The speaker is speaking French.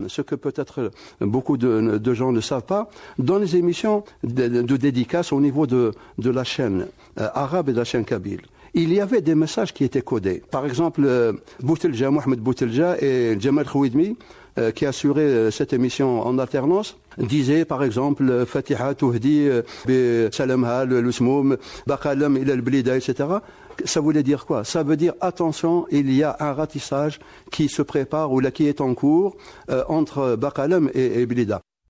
ce que peut-être beaucoup de gens ne savent pas, dans les émissions de dédicaces au niveau de la chaîne arabe et de la chaîne kabyle, il y avait des messages qui étaient codés. Par exemple, Boutelja, Mohamed Boutelja et Jamal Khouidmi, qui assuraient cette émission en alternance, disaient par exemple Fatiha Tuhdi bi Salamha l'Usmoum Baqalam ila al-Blida, etc. Ça voulait dire quoi? Ça veut dire attention, il y a un ratissage qui se prépare ou là qui est en cours entre Baqalam et Blida.